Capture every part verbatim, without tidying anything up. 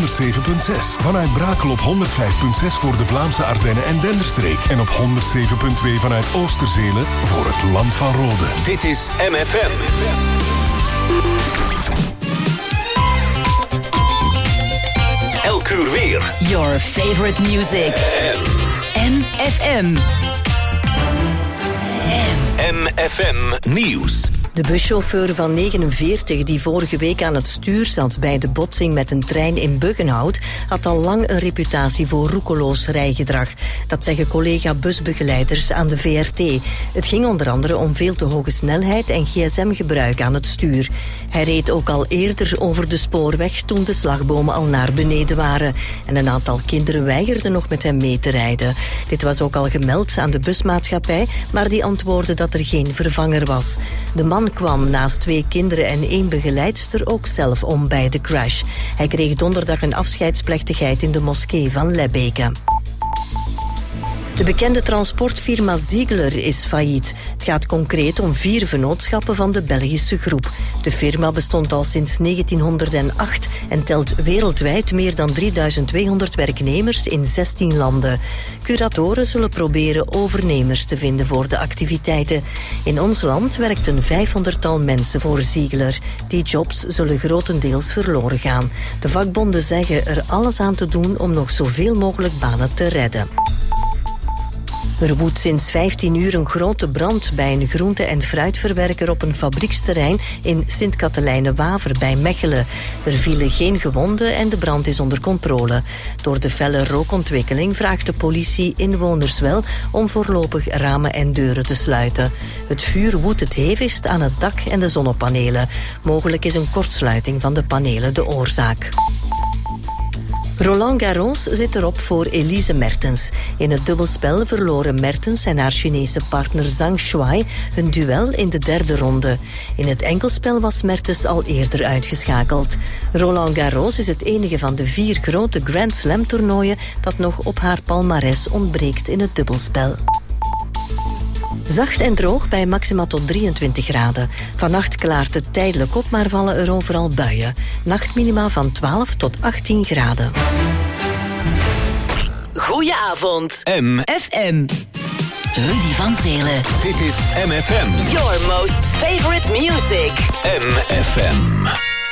honderd zeven komma zes. Vanuit Brakel op honderd vijf komma zes voor de Vlaamse Ardennen en Denderstreek. En op honderd zeven komma twee vanuit Oosterzelen voor het Land van Rode. Dit is M F M. Elk uur weer. Your favorite music. M F M. M F M Nieuws. De buschauffeur van negenenveertig die vorige week aan het stuur zat bij de botsing met een trein in Buggenhout had al lang een reputatie voor roekeloos rijgedrag. Dat zeggen collega-busbegeleiders aan de V R T. Het ging onder andere om veel te hoge snelheid en gsm gebruik aan het stuur. Hij reed ook al eerder over de spoorweg toen de slagbomen al naar beneden waren. En een aantal kinderen weigerden nog met hem mee te rijden. Dit was ook al gemeld aan de busmaatschappij, maar die antwoordde dat er geen vervanger was. De man kwam naast twee kinderen en één begeleidster ook zelf om bij de crash. Hij kreeg donderdag een afscheidsplechtigheid in de moskee van Lebbeke. De bekende transportfirma Ziegler is failliet. Het gaat concreet om vier vennootschappen van de Belgische groep. De firma bestond al sinds negentienhonderdacht en telt wereldwijd meer dan drieduizend tweehonderd werknemers in zestien landen. Curatoren zullen proberen overnemers te vinden voor de activiteiten. In ons land werkt een vijfhonderdtal mensen voor Ziegler. Die jobs zullen grotendeels verloren gaan. De vakbonden zeggen er alles aan te doen om nog zoveel mogelijk banen te redden. Er woedt sinds vijftien uur een grote brand bij een groente- en fruitverwerker op een fabrieksterrein in Sint-Katelijne-Waver bij Mechelen. Er vielen geen gewonden en de brand is onder controle. Door de felle rookontwikkeling vraagt de politie inwoners wel om voorlopig ramen en deuren te sluiten. Het vuur woedt het hevigst aan het dak en de zonnepanelen. Mogelijk is een kortsluiting van de panelen de oorzaak. Roland Garros zit erop voor Elise Mertens. In het dubbelspel verloren Mertens en haar Chinese partner Zhang Shuai hun duel in de derde ronde. In het enkelspel was Mertens al eerder uitgeschakeld. Roland Garros is het enige van de vier grote Grand Slam toernooien dat nog op haar palmares ontbreekt in het dubbelspel. Zacht en droog bij maxima tot drieëntwintig graden. Vannacht klaart het tijdelijk op, maar vallen er overal buien. Nachtminima van twaalf tot achttien graden. Goedenavond. M F M. Rudy van Zelen. Dit is M F M. Your most favorite music. M F M.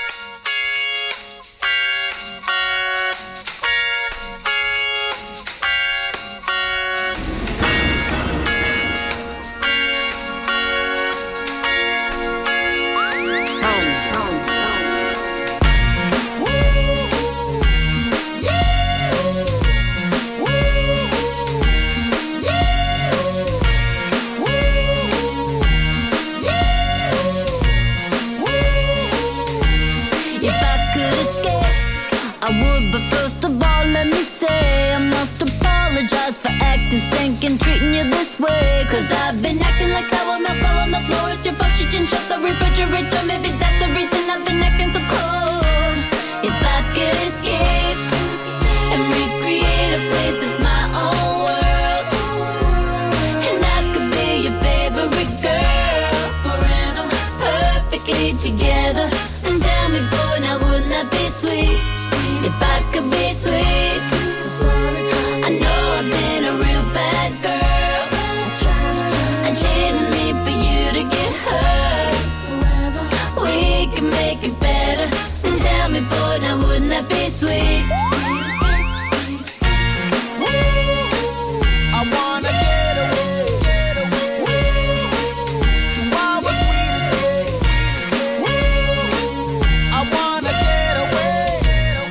Cause I've been acting like sour milk all on the floor. It's your fault you didn't shut the refrigerator. Maybe that's the reason I've been acting so cold. If I could escape and recreate a place that's my own world, and I could be your favorite girl forever, perfectly together. And tell me, boy, now wouldn't that be sweet? If I could be sweet, I know I've been a real bad girl. Make it better and tell me, boy, now wouldn't that be sweet? I wanna get away, get away to our sweetest days. I wanna get away,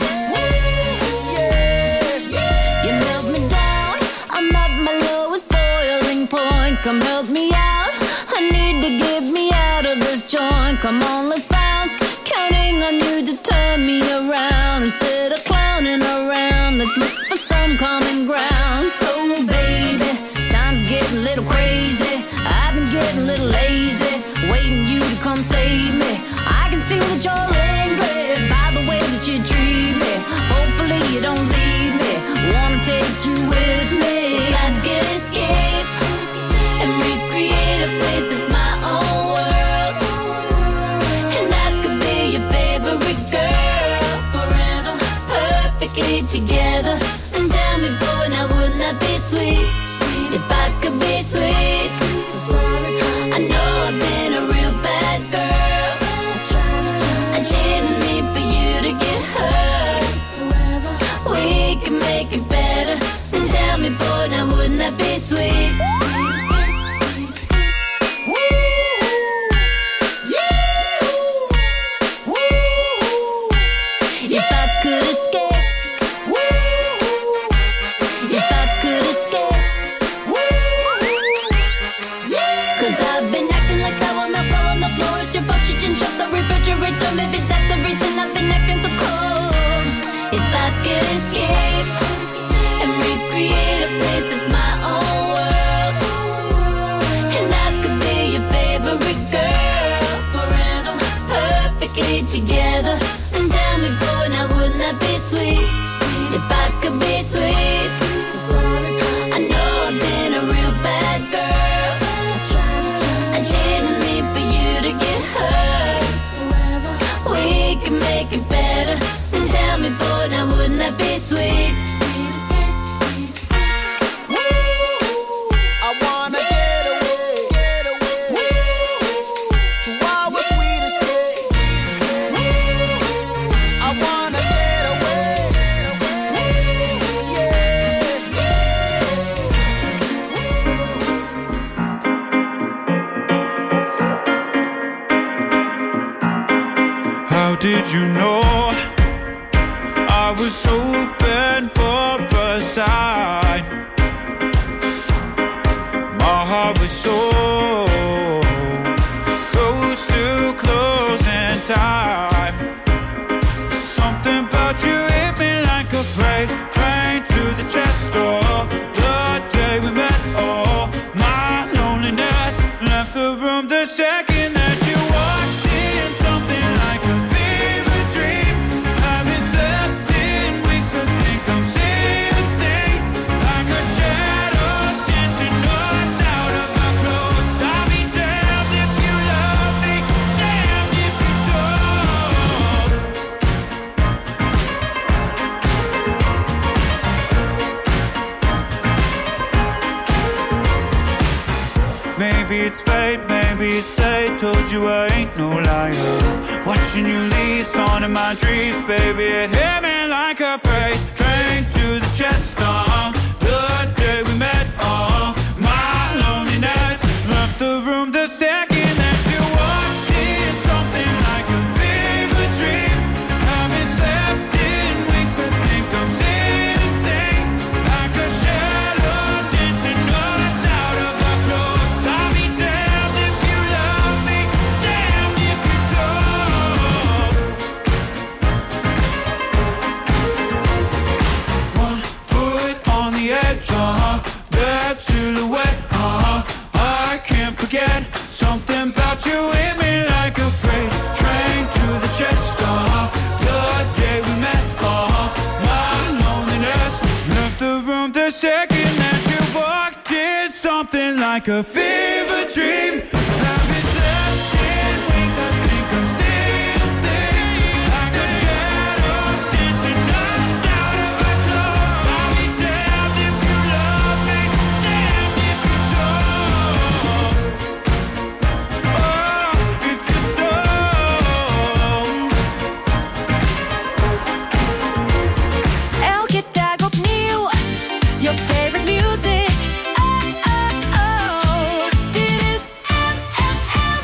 yeah, yeah. You melt me down, I'm at my lowest boiling point. Come help me out, I need to get me out of this joint. Come on, let's bounce, counting on you to turn me around. Instead of clowning around, let's look for some common ground. So baby, time's getting a little crazy. I've been getting a little lazy, waiting you to come save me. I can see that you're angry by the way that you treat me. Hopefully you don't leave me, wanna take you with me. If I could escape and recreate a place that's my own world, and I could be your favorite girl forever, perfect. perfectly together. And tell me, boy, now wouldn't that be sweet? If I could be sweet. I know I've been a real bad girl. I didn't mean for you to get hurt. We can make it better. And tell me, boy, now wouldn't that be sweet? Maybe that's the reason I've been acting so cold. If I could escape and recreate a place that's my own world, and I could be your favorite girl forever, perfectly together. And tell me, boy, now wouldn't that be sweet? If I could be sweet. I know I've been a real bad girl. I didn't mean for you to get hurt. We can make it better. And tell me, boy, now wouldn't that be sweet? I wanna get away, get away to our sweet escape. I wanna get away, How did you know I was hoping for a sign? My heart was so close to closing time. Something about you hit me like a freight train to the chest door. The day we met, oh, my loneliness left the room the second that you walked in. Something like a maybe it's fate, maybe it's fate. Told you I ain't no liar. Watching you leave, on in my dreams, baby. It hit me like a freight train to the chest. Uh, the day we met, uh, my loneliness left the room the second that you walked in. Something like a fever dream. Haven't slept in weeks. I think I'm seeing things like a shadow dancing us out of our clothes. I'll be damned if you love me, damned if you don't. One foot on the edge, uh-huh. That silhouette, uh-huh. I can't forget something about you hit me like a freight train to the chest, uh-huh. The day we met, uh-huh. My loneliness left the room the second that you walked in. Something like a fever dream. Haven't slept in weeks. I think I'm seeing things like a shadow dancing us out of our clothes. I'll be damned if you love me, damned if you don't. Oh, if you don't. Elke dag opnieuw, your favorite music. Oh, oh, oh, dit is M F M.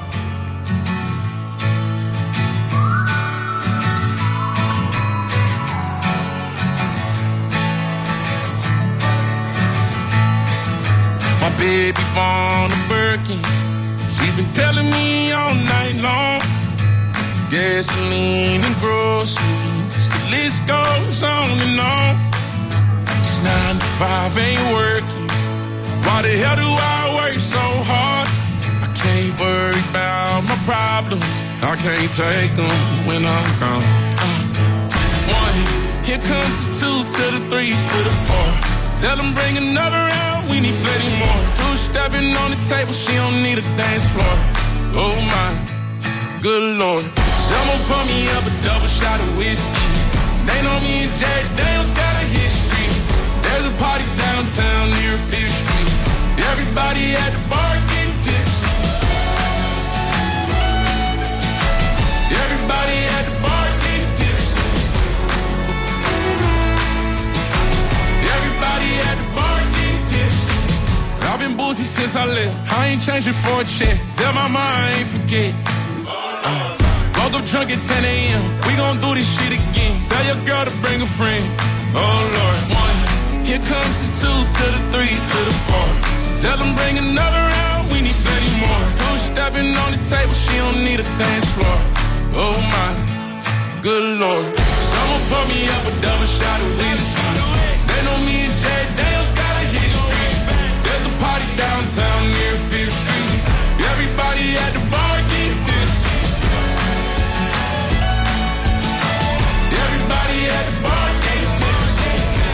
My baby born a Birkin. She's been telling me all night long. Gasoline and groceries, the list goes on and on. It's nine to five, ain't working. Why the hell do I work so hard? I can't worry about my problems. I can't take them when I'm gone. Uh, one, here comes the two to the three to the four. Tell them bring another round, we need plenty more. Two stepping on the table, she don't need a dance floor. Oh my, good Lord. Someone pour me up a double shot of whiskey. They know me and Jay Daniels got a history. There's a party downtown near Fifth Street. Everybody at the bar getting tipsy. Everybody at the bar getting tipsy. Everybody at the bar getting tipsy. I've been boozy since I left. I ain't changing for a check. Tell my mind I ain't forget. Uh, woke up drunk at ten a.m. We gon' do this shit again. Tell your girl to bring a friend. Oh Lord, one. Here comes the two to the three to the four. Tell them bring another round. We need plenty more. Two stepping on the table. She don't need a dance floor. Oh my, good Lord. Someone pour me up a double shot of whiskey. They know me and Jay Daniels got a history. There's a party downtown near Fifth Street. Everybody at the bar getting tipsy. Everybody at the bar getting tipsy.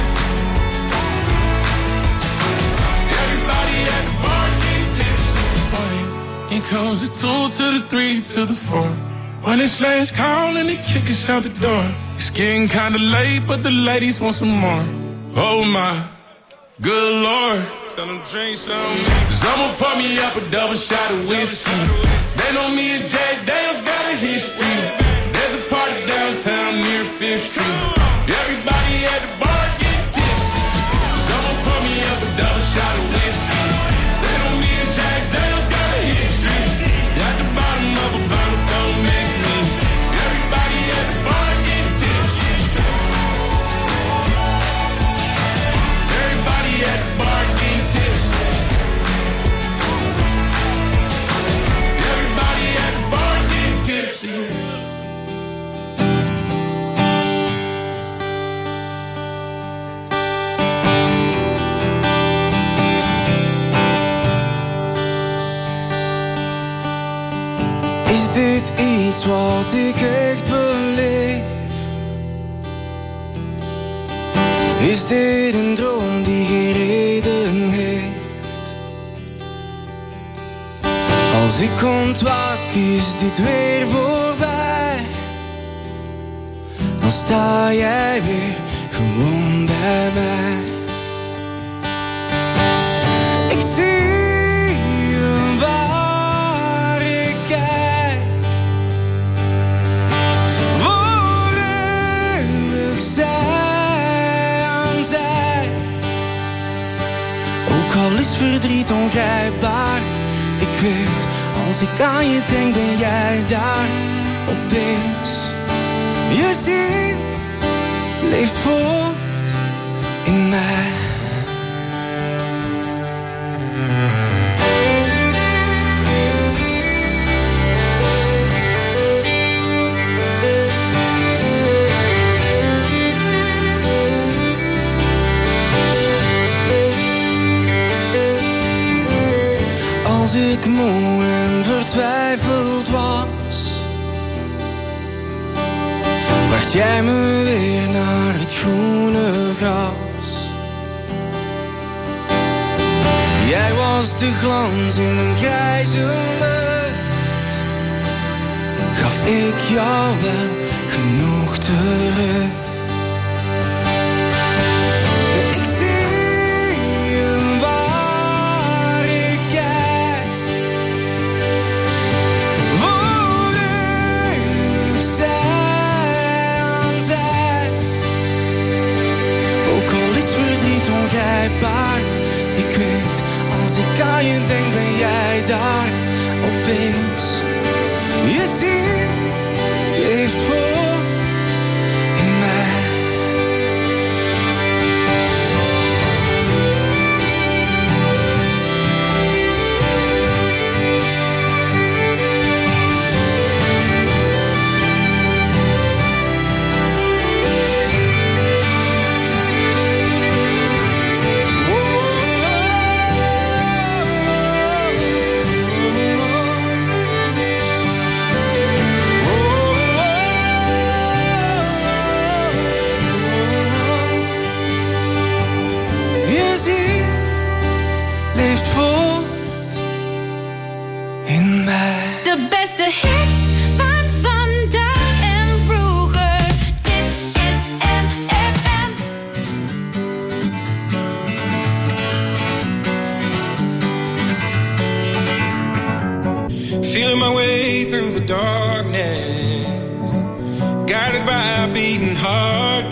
Everybody at the bar getting tipsy. In comes the two to the three to the four. When it's last call and they kick us out the door. It's getting kinda late, but the ladies want some more. Oh my, good Lord. Tell them drink some. Someone pour me up a double shot of whiskey. They know me and Jay Daniels got a history. There's a party downtown near Fifth Street. Everybody at the bar getting tipsy. Someone pour me up a double shot of whiskey. They know me and Jay Daniels got a history. At the bottom of a bottle, don't miss me. Everybody at the bar getting tipsy. Everybody at the bar getting tipsy. Everybody at the bar getting tipsy. Is dit iets wat ik echt beleef? Is dit een droom die geen reden heeft? Als ik ontwaak is dit weer voorbij. Dan sta jij weer gewoon bij mij. Ik zie je waar ik kijk. Voor eeuwig zij aan zij. Ook al is verdriet ongrijpbaar. Ik weet, als ik aan je denk ben jij daar. Opeens, je ziel leeft voort in mij. Als ik moe en vertwijfeld was, bracht jij me weer naar het groene gras. Jij was de glans in een grijze lucht. Gaf ik jou wel genoeg terug? Ik zie je waar ik kijk. Voor eeuwig zij aan zij. Ook al is verdriet ongrijpbaar. Ik weet, als ik aan je denk ben jij daar. Opeens, je ziel leeft voort in mij. De beste hits van vandaag en vroeger. Dit is feeling my way through the darkness, guided by a beating heart.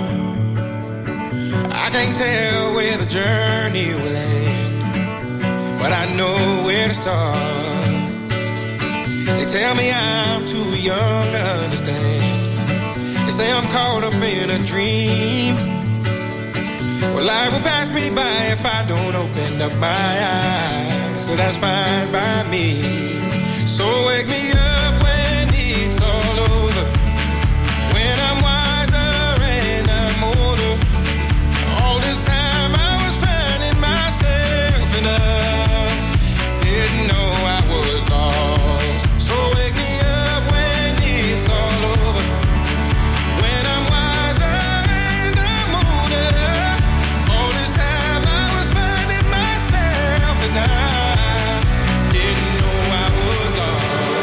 I can't tell where the journey will end, but I know where to start. They tell me I'm too young to understand. They say I'm caught up in a dream. Well, life will pass me by if I don't open up my eyes. So that's fine by me. So wake me up when it's all over, when I'm wiser and I'm older. All this time I was finding myself and I didn't know I was lost. So wake me up when it's all over, when I'm wiser and I'm older. All this time I was finding myself and I didn't know I was lost.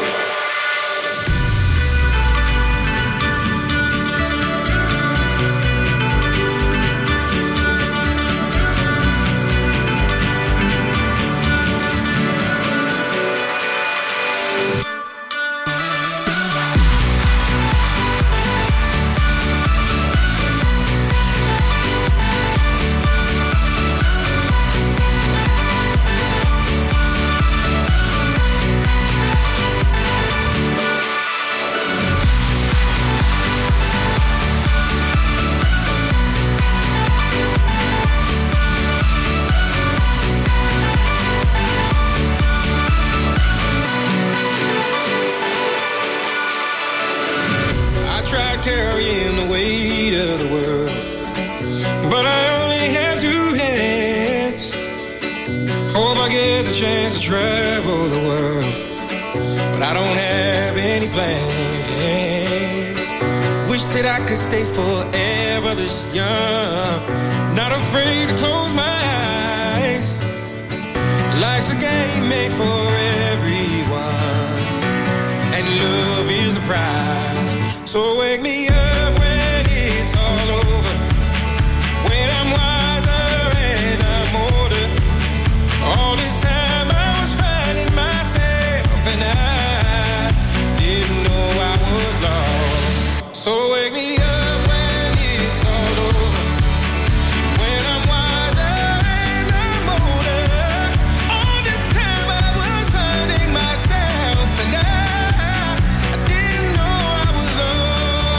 Carrying the weight of the world, but I only have two hands. Hope I get the chance to travel the world, but I don't have any plans. Wish that I could stay forever this young, not afraid to close my eyes. Life's a game made for everyone, and love is the prize. So wake me up when it's all over, when I'm wiser and I'm older. All this time I was finding myself and I didn't know I was lost. So wake me up when it's all over, when I'm wiser and I'm older. All this time I was finding myself and I, I didn't know I was lost.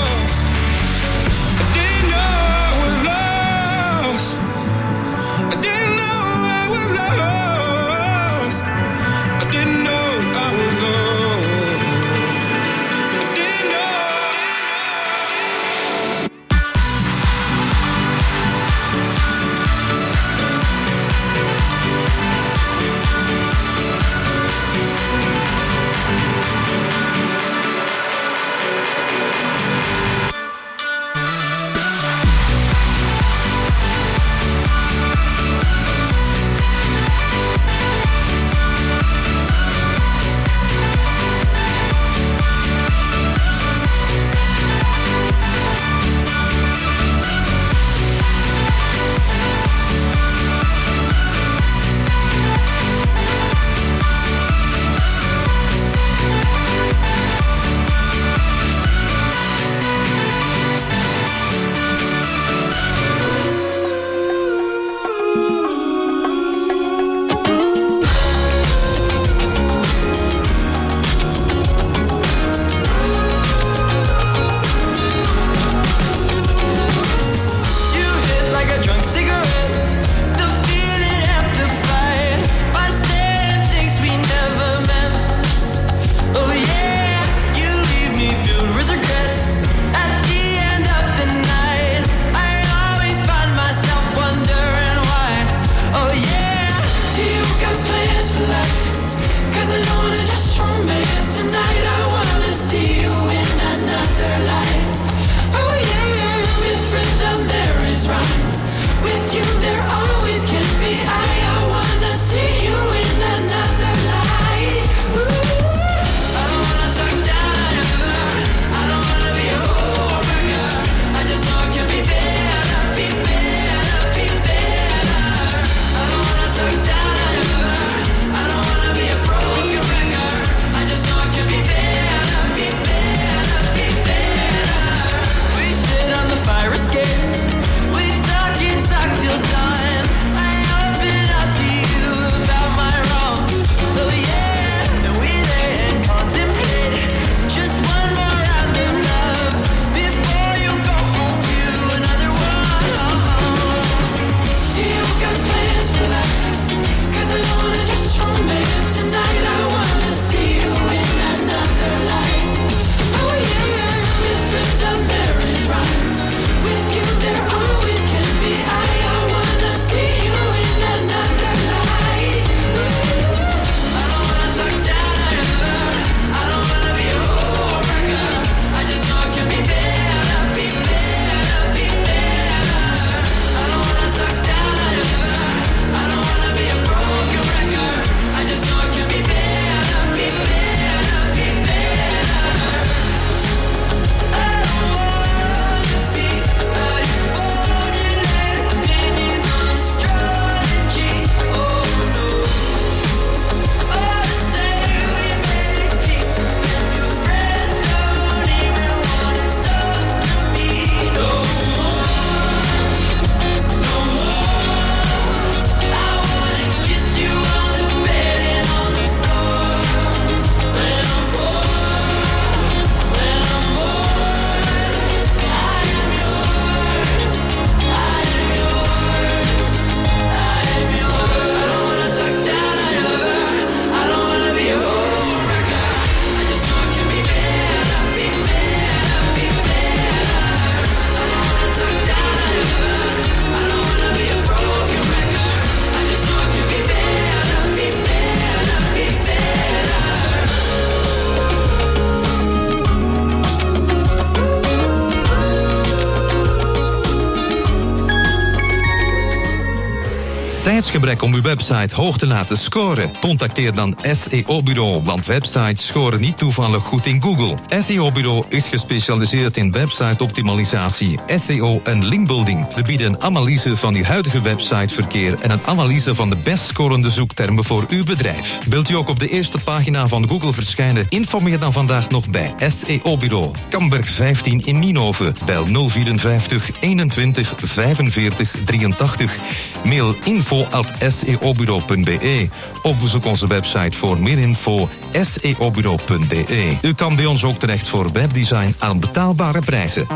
tijdsgebrek om uw website hoog te laten scoren? Contacteer dan S E O-bureau, want websites scoren niet toevallig goed in Google. S E O-bureau is gespecialiseerd in website-optimalisatie, S E O en linkbuilding. We bieden een analyse van uw huidige websiteverkeer en een analyse van de best scorende zoektermen voor uw bedrijf. Wilt u ook op de eerste pagina van Google verschijnen? Informeer dan vandaag nog bij S E O-bureau. Kamberg vijftien in Nienhoven. Bel nul vierenvijftig eenentwintig vijfenveertig drieëntachtig. Mail info at s e o bureau punt b e. Of bezoek onze website voor meer info s e o bureau punt b e. U kan bij ons ook terecht voor webdesign aan betaalbare prijzen.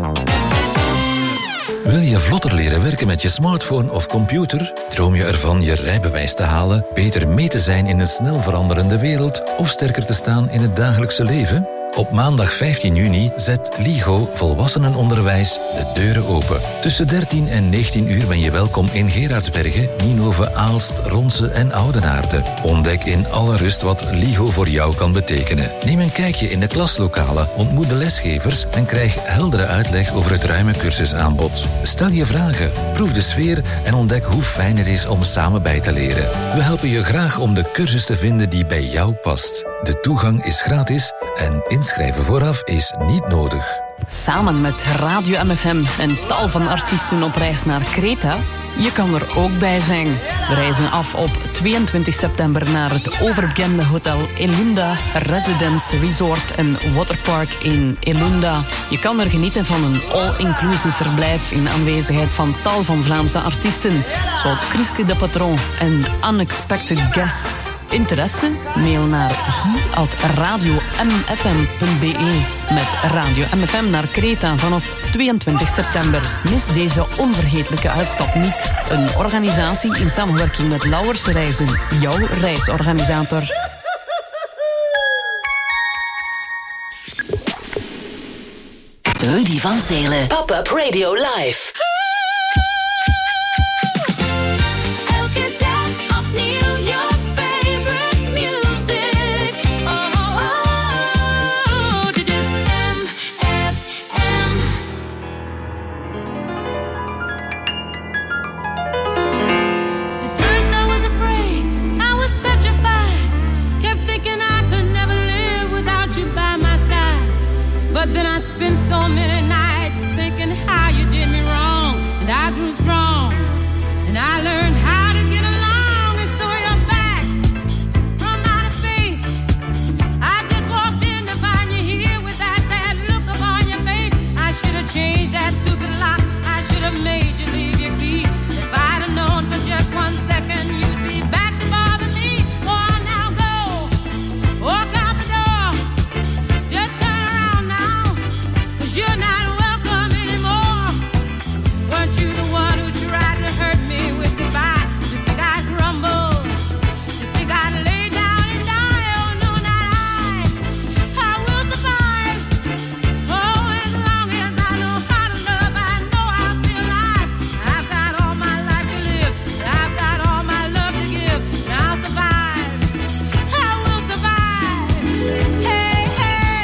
Wil je vlotter leren werken met je smartphone of computer? Droom je ervan je rijbewijs te halen, beter mee te zijn in een snel veranderende wereld of sterker te staan in het dagelijkse leven? Op maandag vijftien juni zet LIGO Volwassenenonderwijs de deuren open. Tussen dertien en negentien uur ben je welkom in Gerardsbergen, Nienhoven, Aalst, Ronse en Oudenaarde. Ontdek in alle rust wat LIGO voor jou kan betekenen. Neem een kijkje in de klaslokalen, ontmoet de lesgevers en krijg heldere uitleg over het ruime cursusaanbod. Stel je vragen, proef de sfeer en ontdek hoe fijn het is om samen bij te leren. We helpen je graag om de cursus te vinden die bij jou past. De toegang is gratis en inschrijven vooraf is niet nodig. Samen met Radio M F M en tal van artiesten op reis naar Kreta. Je kan er ook bij zijn. We reizen af op tweeëntwintig september naar het overbekende hotel Elunda Residence Resort en Waterpark in Elunda. Je kan er genieten van een all-inclusive verblijf in aanwezigheid van tal van Vlaamse artiesten, zoals Chriske de Patron en Unexpected Guests. Interesse? Mail naar guy at radio m f m punt b e. Met Radio M F M naar Kreta vanaf tweeëntwintig september. Mis deze onvergetelijke uitstap niet. Een organisatie in samenwerking met Lauwers Reizen, jouw reisorganisator. Rudy van Zelen. Pop-up Radio Live. But then I spent so many nights thinking how you did me wrong. And I grew strong. And I learned how to get along. And so you're back from outer space. I just walked in to find you here with that sad look upon your face. I should have changed that stupid lock. I should have made you leave your key. If I'd have known for just one second you'd be back to bother me. Oh, now go. Walk out the door. Just turn around now. You're not welcome anymore. Weren't you the one who tried to hurt me with goodbye? You think I'd crumble? You think I'd lay down and die? Oh no, not I. I will survive. Oh, as long as I know how to love, I know I'll be alive. I've got all my life to live. I've got all my love to give. And I'll survive. I will survive. Hey, hey.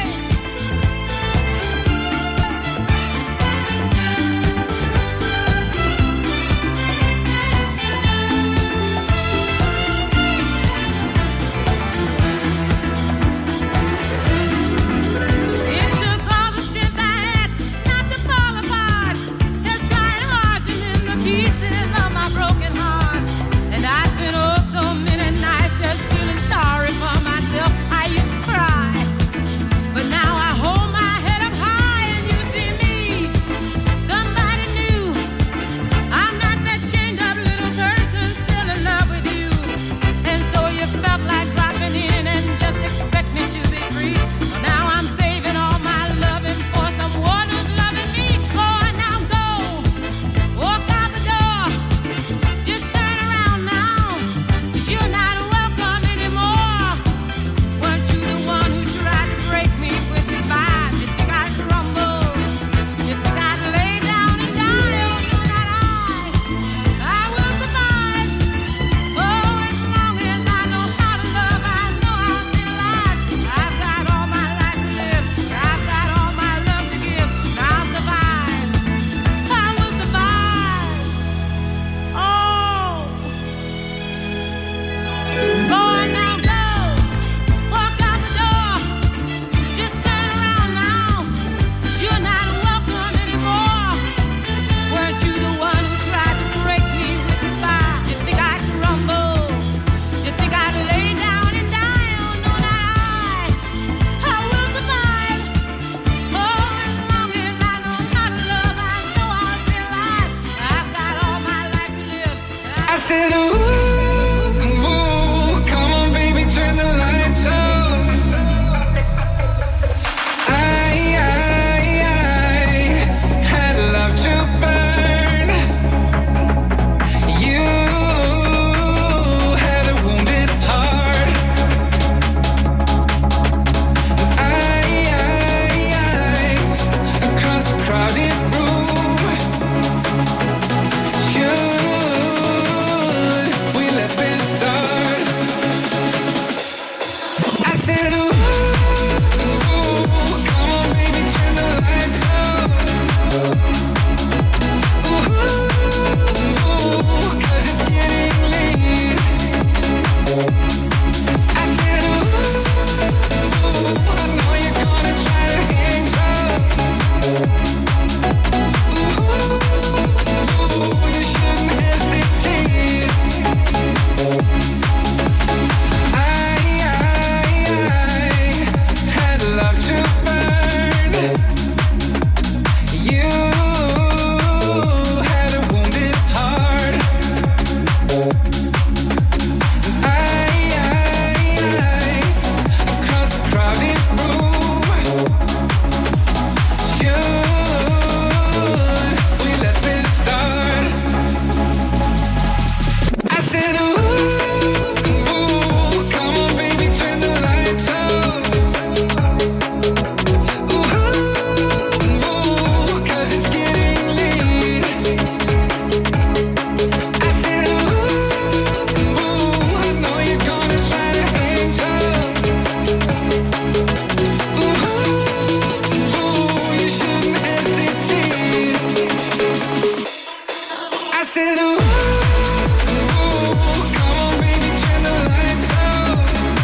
said, ooh, ooh, come on, baby, turn the lights out.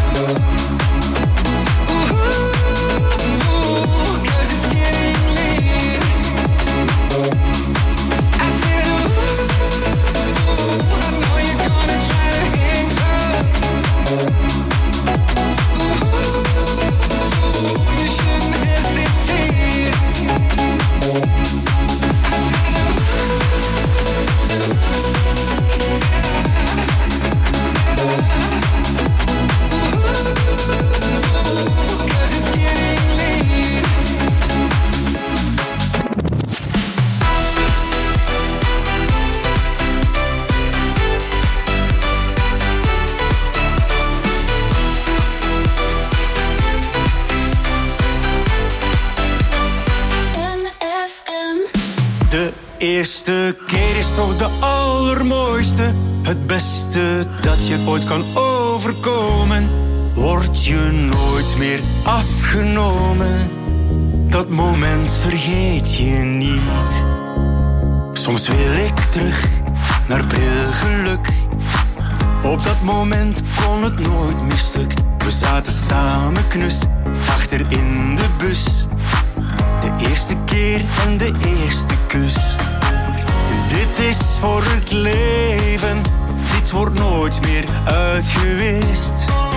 Ooh, ooh, 'cause it's getting late. I said, ooh, ooh, I know you're gonna try to hang tough. Ooh, ooh, you shouldn't hesitate. De eerste keer is toch de allermooiste. Het beste dat je ooit kan overkomen. Word je nooit meer afgenomen. Dat moment vergeet je niet. Soms wil ik terug naar pril geluk. Op dat moment kon het nooit meer stuk. We zaten samen knus achter in de bus. De eerste keer en de eerste kus. Dit is voor het leven. Dit wordt nooit meer uitgewist.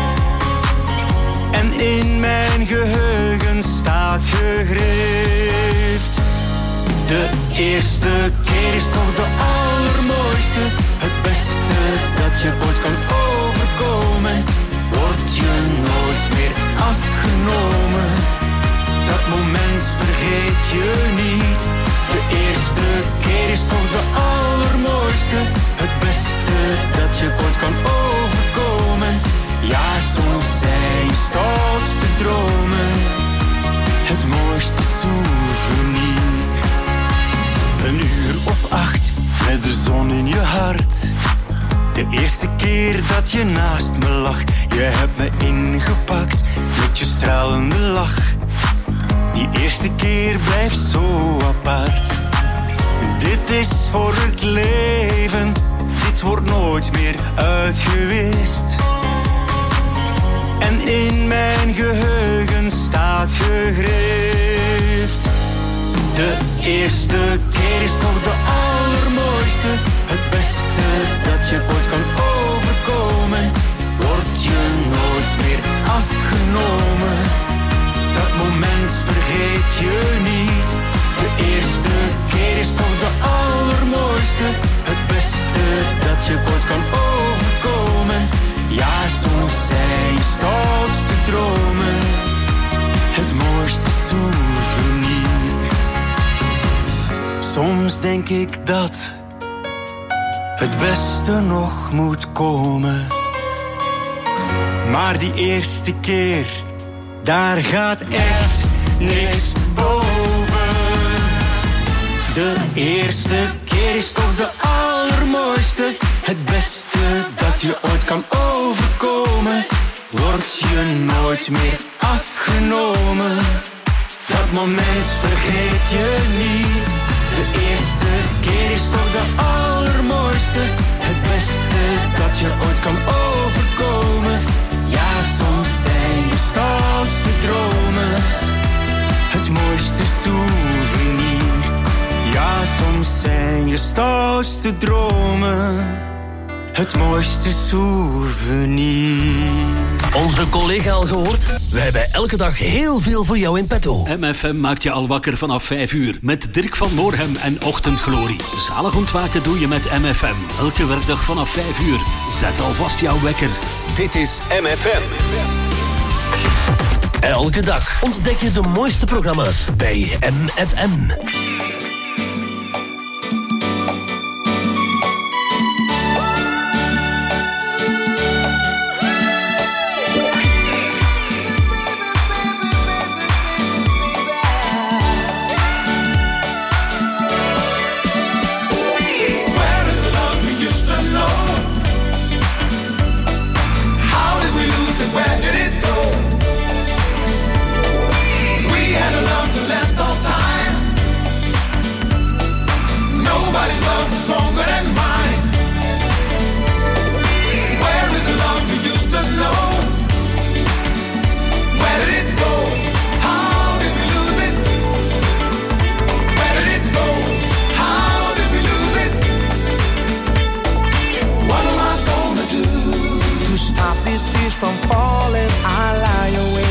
En in mijn geheugen staat gegrift. De eerste keer is toch de allermooiste. Het beste dat je ooit kan overkomen. Word je nooit meer afgenomen. Dat moment vergeet je niet. De eerste keer is toch de allermooiste. Het beste dat je ooit kan overkomen. Ja, soms zijn je stoutste dromen het mooiste souvenir. Een uur of acht met de zon in je hart. De eerste keer dat je naast me lag. Je hebt me ingepakt met je stralende lach. Die eerste keer blijft zo apart. Dit is voor het leven. Dit wordt nooit meer uitgewist. En in mijn geheugen staat gegrift. De eerste keer is toch de allermooiste. Het beste dat je ooit kan overkomen. Word je nooit meer afgenomen. Dat moment vergeet je niet. De eerste keer is toch de allermooiste. Het beste dat je ooit kan overkomen. Ja, soms zijn je stoutste dromen het mooiste souvenir. Soms denk ik dat het beste nog moet komen. Maar die eerste keer, daar gaat echt niks boven. De eerste keer is toch de allermooiste. Het beste dat je ooit kan overkomen. Word je nooit meer afgenomen. Dat moment vergeet je niet. De eerste keer is toch de allermooiste. Het beste dat je ooit kan overkomen. Ja, soms zijn je stoutste dromen het mooiste souvenir. Ja, soms zijn je stoutste dromen het mooiste souvenir. Onze collega al gehoord? Wij hebben elke dag heel veel voor jou in petto. M F M maakt je al wakker vanaf vijf uur. Met Dirk van Moorhem en Ochtendglorie. Zalig ontwaken doe je met M F M. Elke werkdag vanaf vijf uur. Zet alvast jouw wekker. Dit is M F M. Elke dag ontdek je de mooiste programma's bij M F M. Last all time.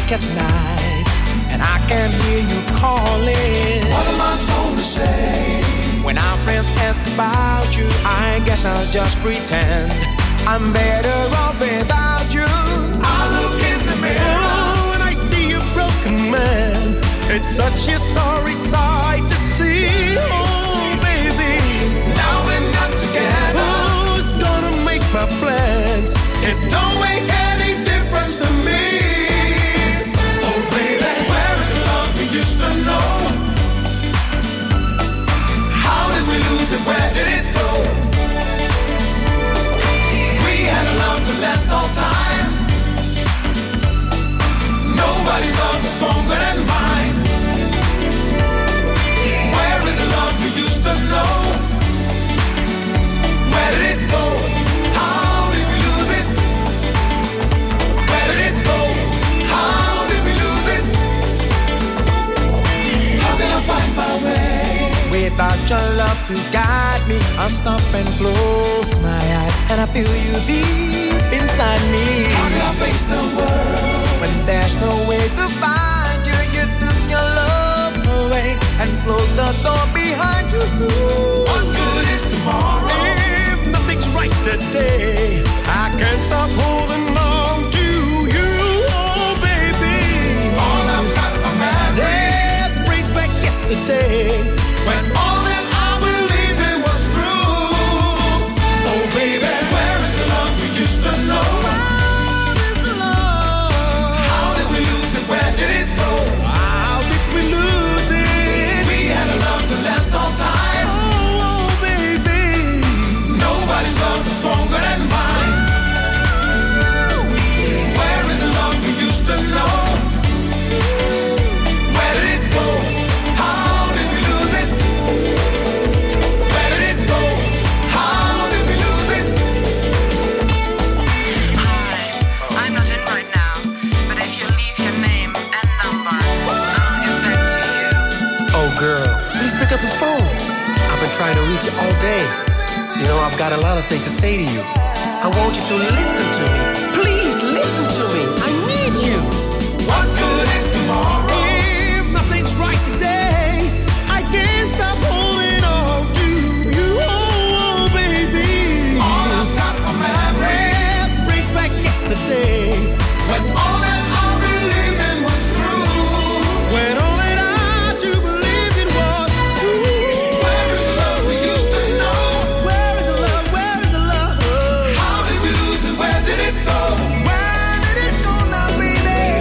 awake at night and I can hear you calling. What am I gonna say? When our friends ask about you, I guess I'll just pretend I'm better off without you. I look in the mirror oh, and I see a broken man. It's such a sorry sight to see. Oh, baby, now we're not together. Who's gonna make my plans? It don't make any difference to me. Oh, baby, where is the love we used to know? How did we lose it? Where did it go? We had a love to last all time. Nobody's love is stronger than mine. Where is the love we used to know? Where did it go? How did we lose it? Where did it go? How did we lose it? How can I find my way? Without your love to guide me, I'll stop and close my eyes and I feel you deep inside me. How can I face the world when there's no way to find you? You took your love away and closed the door behind you. What good is tomorrow if nothing's right today? I can't stop holding on to you, oh baby. All I've got are memories that brings back yesterday when all that I believed in was true. Oh baby, where is the love we used to know? Where is the love? How did we lose it? Where did it go? How did we lose it? We had a love to last all time. Oh, oh baby, nobody's love is stronger than mine. Where is the love we used to know? Where did it go? How did we lose it? Where did it go? How did we lose it? Hi, I'm not in right now, but if you leave your name and number, I'll get back to you. Oh girl, please pick up the phone. I've been trying to reach you all day. You know, I've got a lot of things to say to you. I want you to listen to me. Please listen to me. I need you. What good is tomorrow if nothing's right today? I can't stop holding on to you, oh, baby. All I've got are memories that brings back yesterday when all that I believed in was true. When all that I do believe in was true. Where is the love we used to know? Where is the love? Where is the love? How did we lose it? Where did it go? Where did it go now, baby?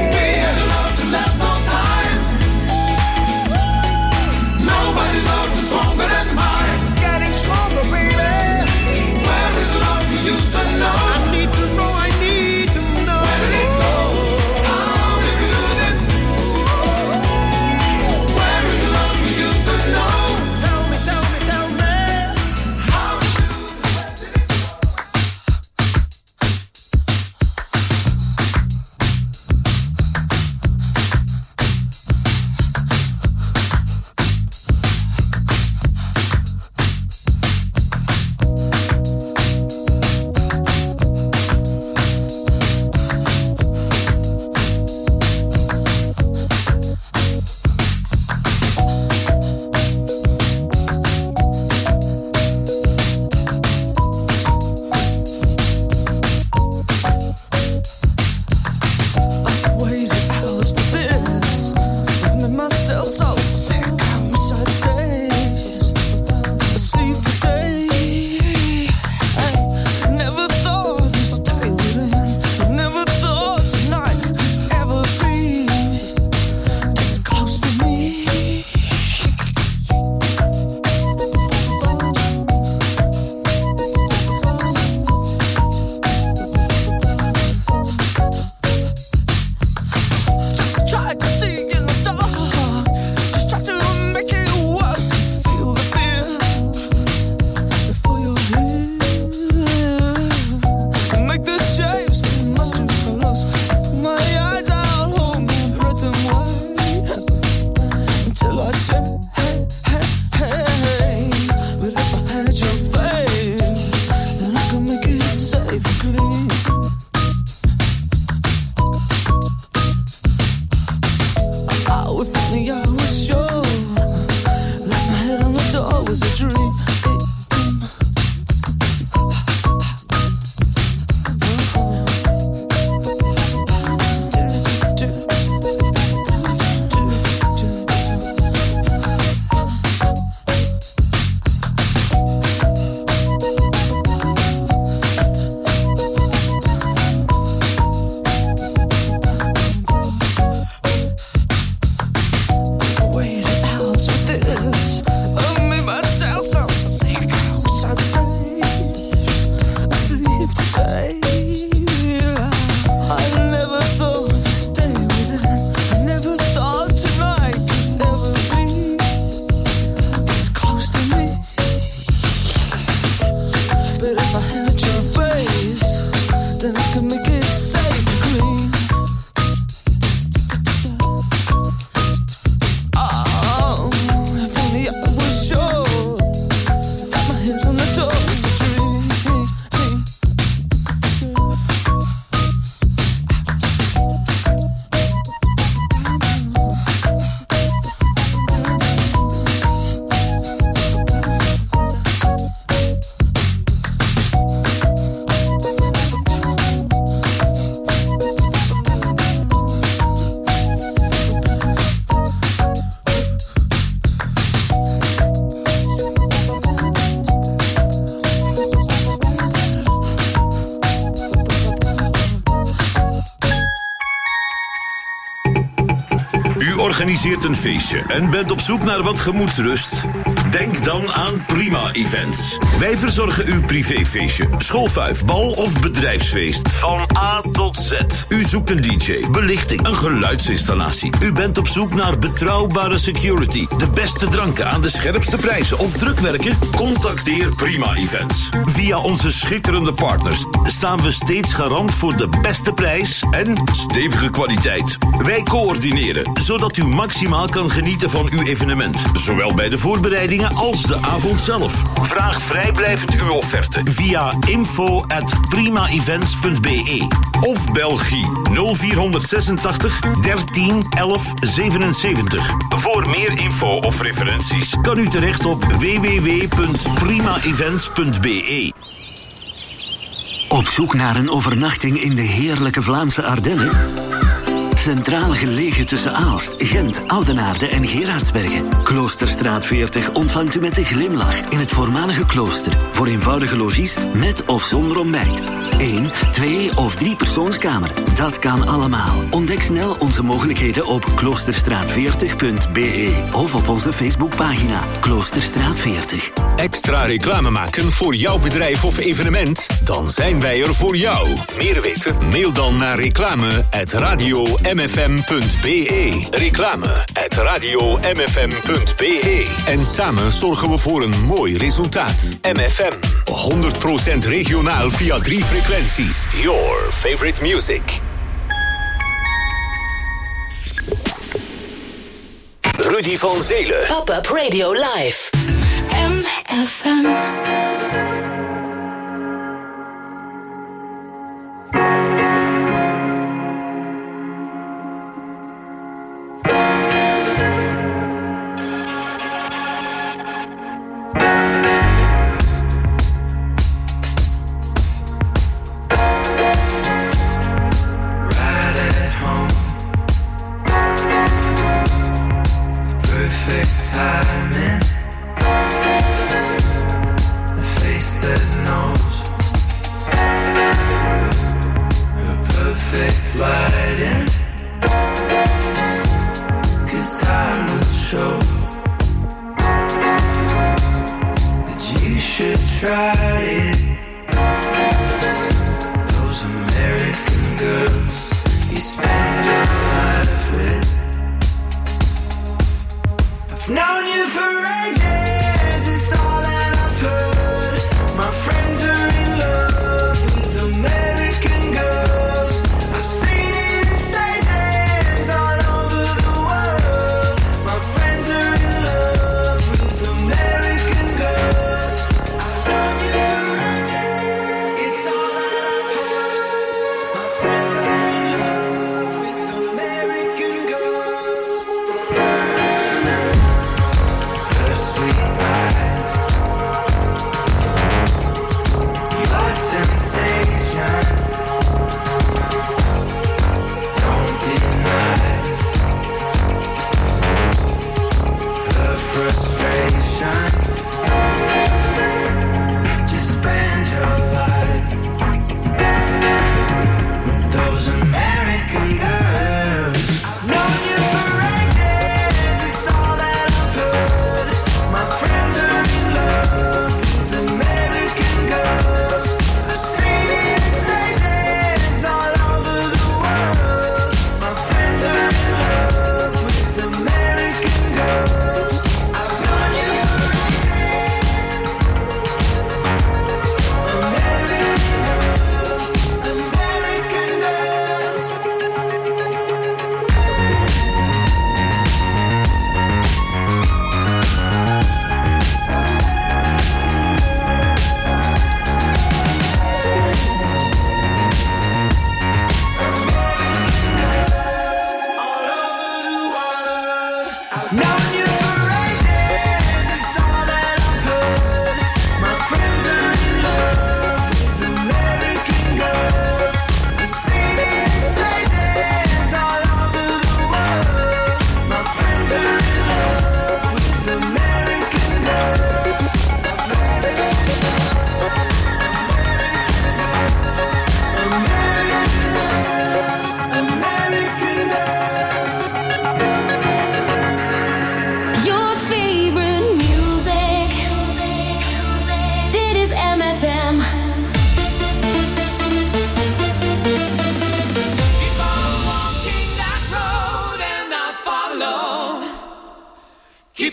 I had your face, then I could make it safe and clean. Oh, if only I was sure that my head on the door was a dream. Organiseert een feestje en bent op zoek naar wat gemoedsrust? Denk dan aan Prima Events. Wij verzorgen uw privéfeestje, schoolfuif, bal of bedrijfsfeest. Van A tot Z. U zoekt een D J, belichting, een geluidsinstallatie. U bent op zoek naar betrouwbare security, de beste dranken aan de scherpste prijzen of drukwerken? Contacteer Prima Events. Via onze schitterende partners staan we steeds garant voor de beste prijs en stevige kwaliteit. Wij coördineren, zodat u maximaal kan genieten van uw evenement. Zowel bij de voorbereidingen als de avond zelf. Vraag vrijblijvend uw offerte via info at primaevents punt b e of Belgie nul vier zesentachtig dertien elf zevenenzeventig. Voor meer info of referenties kan u terecht op w w w punt primaevents punt b e. Op zoek naar een overnachting in de heerlijke Vlaamse Ardennen? Centraal gelegen tussen Aalst, Gent, Oudenaarde en Gerardsbergen. Kloosterstraat veertig ontvangt u met een glimlach in het voormalige klooster. Voor eenvoudige logies met of zonder ontbijt. Eén, twee of drie persoonskamer. Dat kan allemaal. Ontdek snel onze mogelijkheden op kloosterstraat veertig punt b e of op onze Facebookpagina Kloosterstraat veertig. Extra reclame maken voor jouw bedrijf of evenement? Dan zijn wij er voor jou. Meer weten? Mail dan naar reclame at radio m f m punt b e. Reclame at radio m f m punt b e. En samen zorgen we voor een mooi resultaat. M F M, honderd procent regionaal via drie frequenties. Your favorite music. Rudy van Zelen. Pop-up Radio Live. M F M. Friends are in love with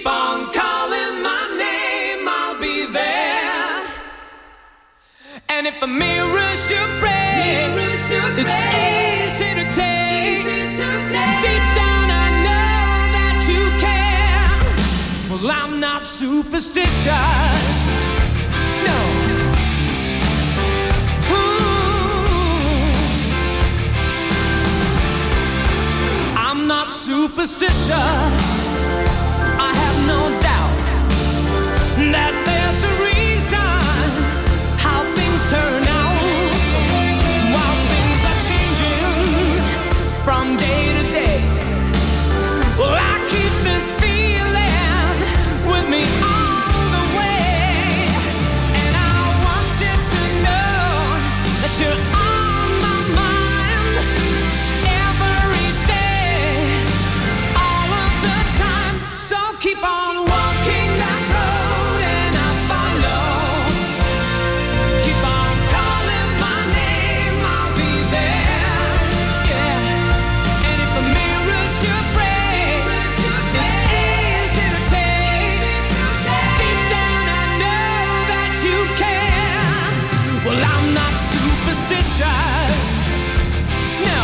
Keep on calling my name, I'll be there. And if a mirror should break, mirror should it's break. Easy to take. Easy to take. Deep down I know that you care. Well, I'm not superstitious. No. Ooh. I'm not superstitious. I have no doubt that there's a reason how things turn out, while things are changing from day to day. Well, I keep this feeling with me all the way, and I want you to know that you're on my mind every day, all of the time. So keep on walking that road and I'll follow. Keep on calling my name, I'll be there. Yeah. And if a mirror should break, it's easy to take. Deep down I know that you care. Well, I'm not superstitious. No.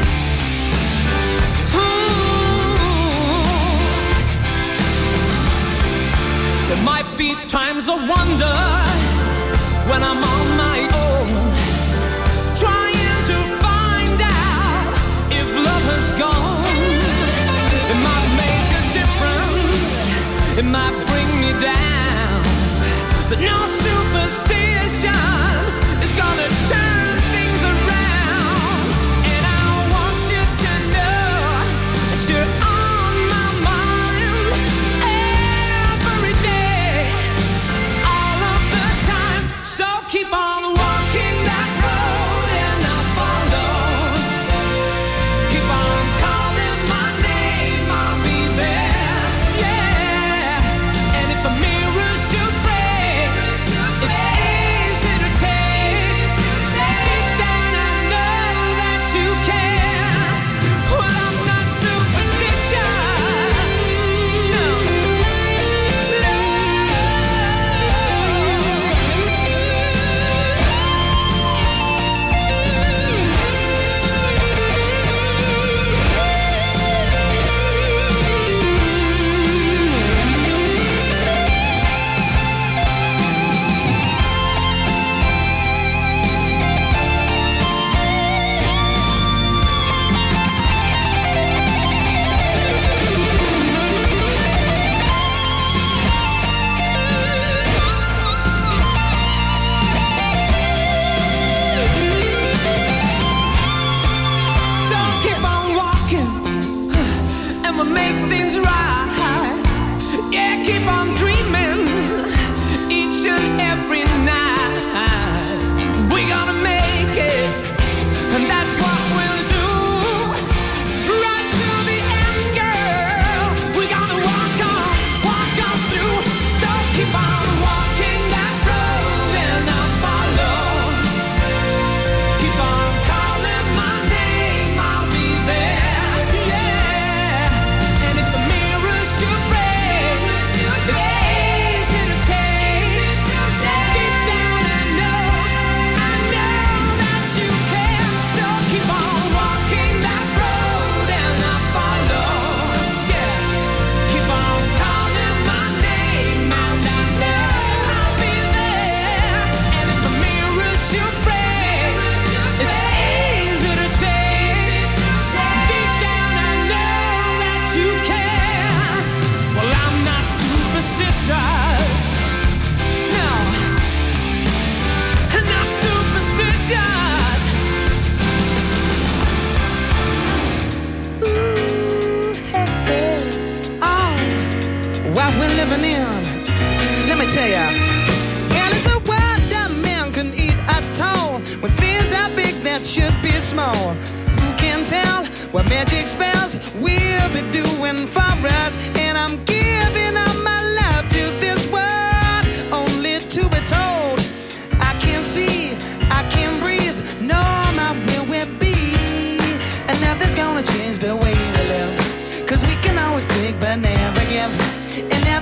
There might be times of wonder when I'm on my own, trying to find out if love has gone. It might make a difference, it might bring me down, but no superstition is gonna turn things around. And I want you to know that you're on my mind every day, all of the time. So keep on walking that road and I'll follow. Keep on calling my name, I'll be there. Yeah. And if a mirror should break, it's easy to take. Deep down I know that you care. Well, I'm not superstitious. No. So keep on walking, and we'll make things right. Yeah, keep on dreaming each and every night. We're gonna make it, and that's what we'll do. Right to the end, girl. We're gonna walk on, walk on through. So keep on walking that road and I'll follow. Keep on calling my name, I'll be there. Yeah. And if the mirror should break, it's easy to take. Deep down I know, I know that you care. So keep on walking that road and I'll follow. Yeah. Keep on calling my name, and I know I'll be there. And if the mirror should break, it's easy to take. Deep down I know that you care. Well, I'm not superstitious. No. Not superstitious. Oh, what we're living in, let me tell ya. Well, it's a world that man can eat at all. When things are big that should be small. Who can tell what magic spells will be doing for us? And I'm giving up my love to this world, only to be told I can't see, I can't breathe, no, my will will be. And nothing's gonna change the way we live, 'cause we can always take but never give. And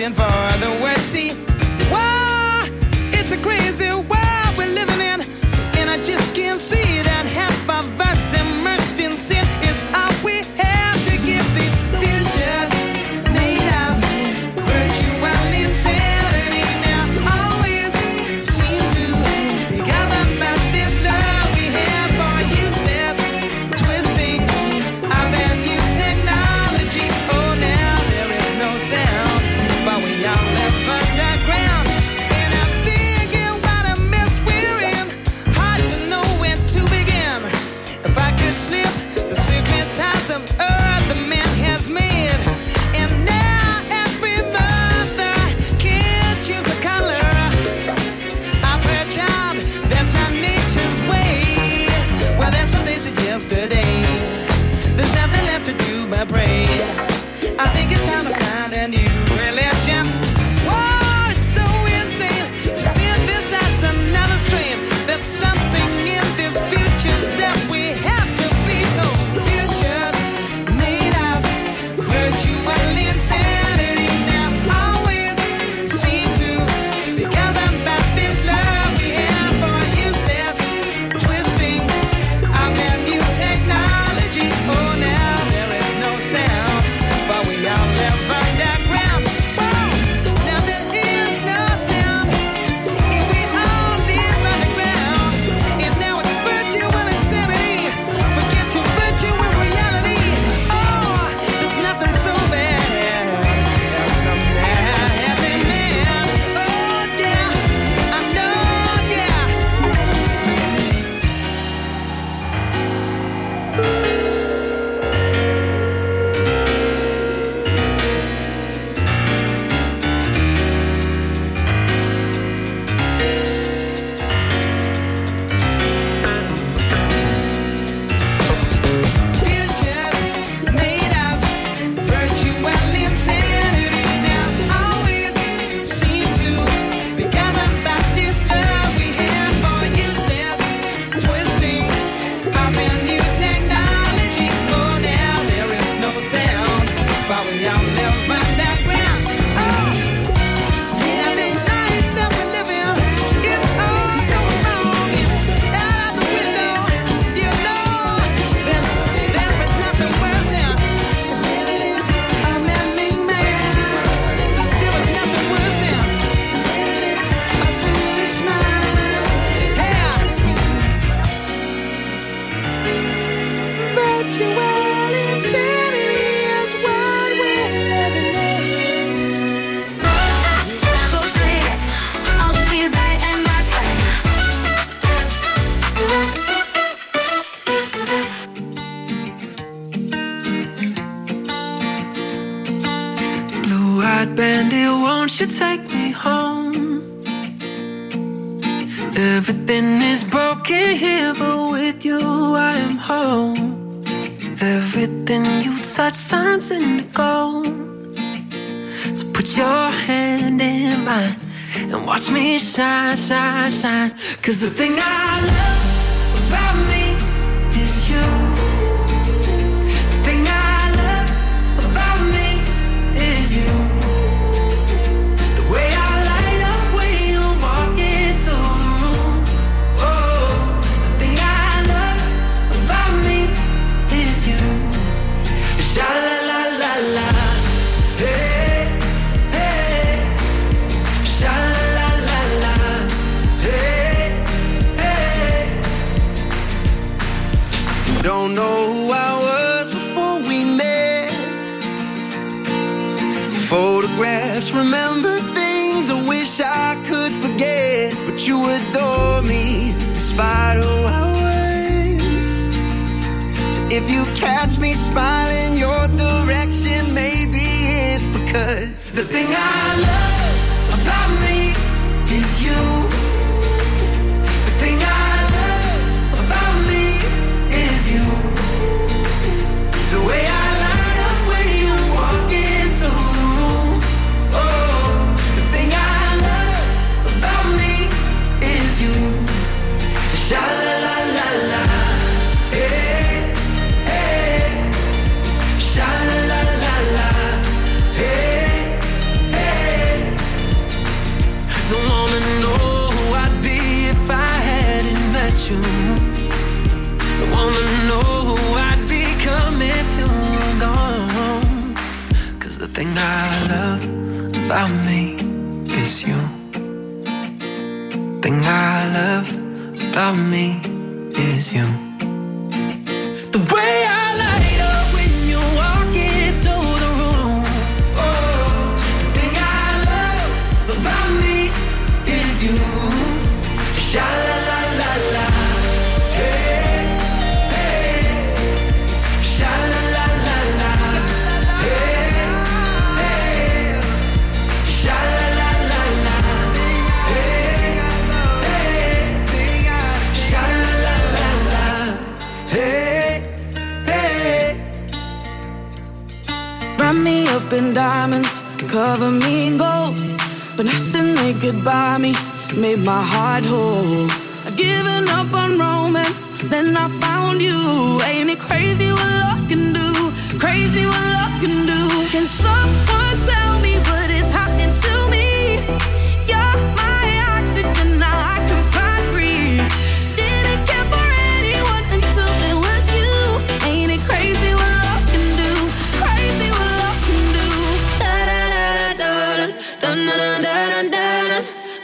hoping for the worst. See, wow, it's a crazy world we're living in, and I just can't see that half of us immersed in sin is all we have to give these futures made of virtual insanity. Now always seem to be governed by this love we have for useless twisting of that new technology. Oh, now there is no sound, but we all live underground. And I'm thinking what a mess we're in, hard to know where to begin. If I could slip the secret ties of earth the man has made, and now every mother can choose a color of her child. That's not nature's way. Well, that's what they said yesterday. There's nothing left to do but pray. I think it's time to find a new religion. Whoa, it's so insane to see this as another strain. There's something in this future that we have to be told. Futures made of virtual insanity. Now always seem to be governed by this love we have for useless twisting of that new technology. Oh, now there is no sound, but we all live underground. Whoa, now there is no sound if we all live underground. And now it's virtual insanity. Forget your virtual reality. Oh, there's nothing so bad as a mad happy man. Oh, yeah, I know, yeah. Futures made of virtual insanity. Now always seem to be governed by this love we have for useless twisting of a new technology. Oh, now there is no sound, but we all live underground. Oh, yeah, this life that we live in is all so wrong. Out of the window, you know, there, there is nothing worse than a man-made man. There is nothing worse than a foolish man. Yeah. Virtual insanity is what we're living in. So sweet, I'll be there in my friend. Blue-eyed bandit, won't you take me home? Everything is broken here, but with you I am home. Everything you touch turns into gold. So put your hand in mine and watch me shine, shine, shine. Cause the thing I love about me is you. The thing I love about me is you. The way I light up when you walk into the room. Oh, the thing I love about me is you. Sha la la la la, hey, hey. Sha la la la la, hey, hey. Don't know who I was before we met. Photographs, remember things I wish I could forget. But you adore me despite who I was. So if you catch me smiling your direction, maybe it's because the thing I love about me is you. The thing I love about me is you. The way I light up when you walk into the room. Oh, the thing I love about me is you. Sha la la la la, hey, hey. Sha la la la la, hey, hey. about me is you. Thing I love about me is you. The way I light up when you walk into the room. Oh, the thing I love about me is you. Sha la la la la. Hey, hey. Sha la la la la. Hey, hey. Sha la la la la. Hey, hey. Sha la la la la. Hey, hey. Wrap me up in diamonds, cover me in gold, but nothing they could buy me made my heart whole. I'd given up on romance, then I found you. Ain't it crazy what love can do? Crazy what love can do. Can someone tell me what is happening to me? You're my oxygen, now I can find breathe. Didn't care for anyone until it was you. Ain't it crazy what love can do? Crazy what love can do. Da da da da da da da da da da.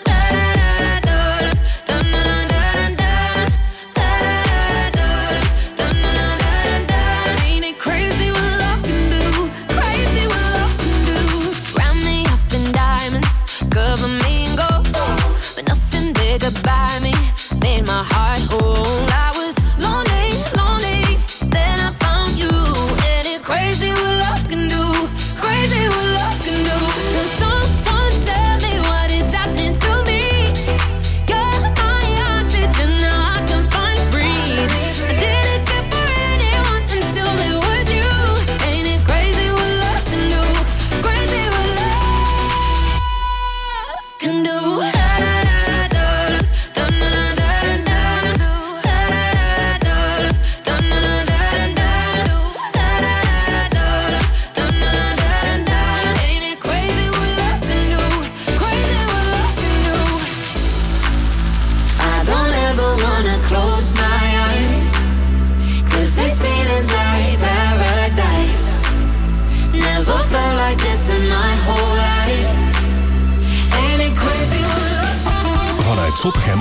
By me, made my heart whole. I was lonely, lonely, then I found you. And it crazy what love can do, crazy what love can do. Can someone tell me what is happening to me? You're my oxygen, now I can find breathe. I didn't care for anyone until it was you. Ain't it crazy what love can do, crazy what love can do. Vanuit Zottegem